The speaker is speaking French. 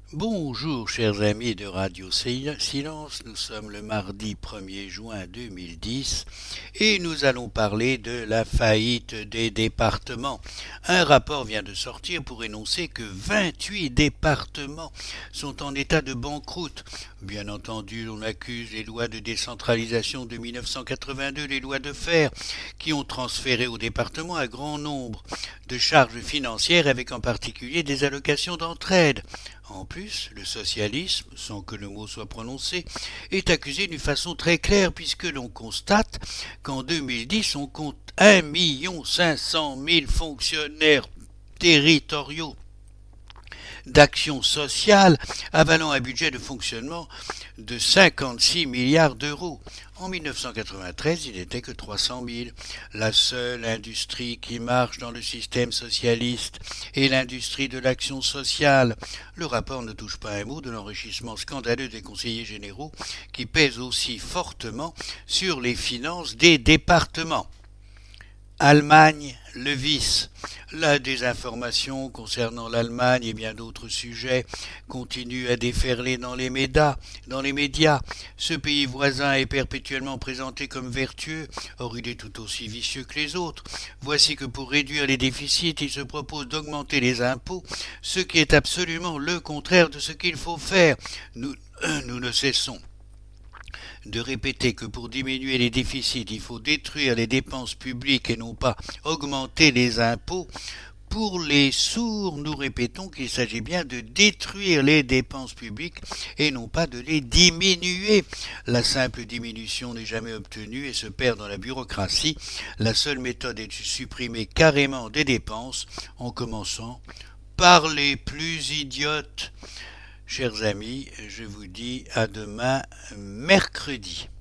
Bonjour chers amis de Radio Silence, nous sommes le mardi 1er juin 2010 et nous allons parler de la faillite des départements. Un rapport vient de sortir pour énoncer que 28 départements sont en état de banqueroute. Bien entendu, on accuse les lois de décentralisation de 1982, les lois de fer, qui ont transféré aux départements un grand nombre de charges financières avec en particulier des allocations d'entraide. En plus, le socialisme, sans que le mot soit prononcé, est accusé d'une façon très claire puisque l'on constate qu'en 2010 on compte 1 500 000 fonctionnaires territoriaux d'action sociale avalant un budget de fonctionnement de 56 milliards d'euros. En 1993, il n'était que 300 000. La seule industrie qui marche dans le système socialiste est l'industrie de l'action sociale. Le rapport ne touche pas un mot de l'enrichissement scandaleux des conseillers généraux qui pèse aussi fortement sur les finances des départements. Allemagne, le vice. La désinformation concernant l'Allemagne et bien d'autres sujets continue à déferler dans les médias. Ce pays voisin est perpétuellement présenté comme vertueux, or il est tout aussi vicieux que les autres. Voici que pour réduire les déficits, il se propose d'augmenter les impôts, ce qui est absolument le contraire de ce qu'il faut faire. Nous ne cessons de répéter que pour diminuer les déficits, il faut détruire les dépenses publiques et non pas augmenter les impôts. Pour les sourds, nous répétons qu'il s'agit bien de détruire les dépenses publiques et non pas de les diminuer. La simple diminution n'est jamais obtenue et se perd dans la bureaucratie. La seule méthode est de supprimer carrément des dépenses en commençant par les plus idiotes. Chers amis, je vous dis à demain mercredi.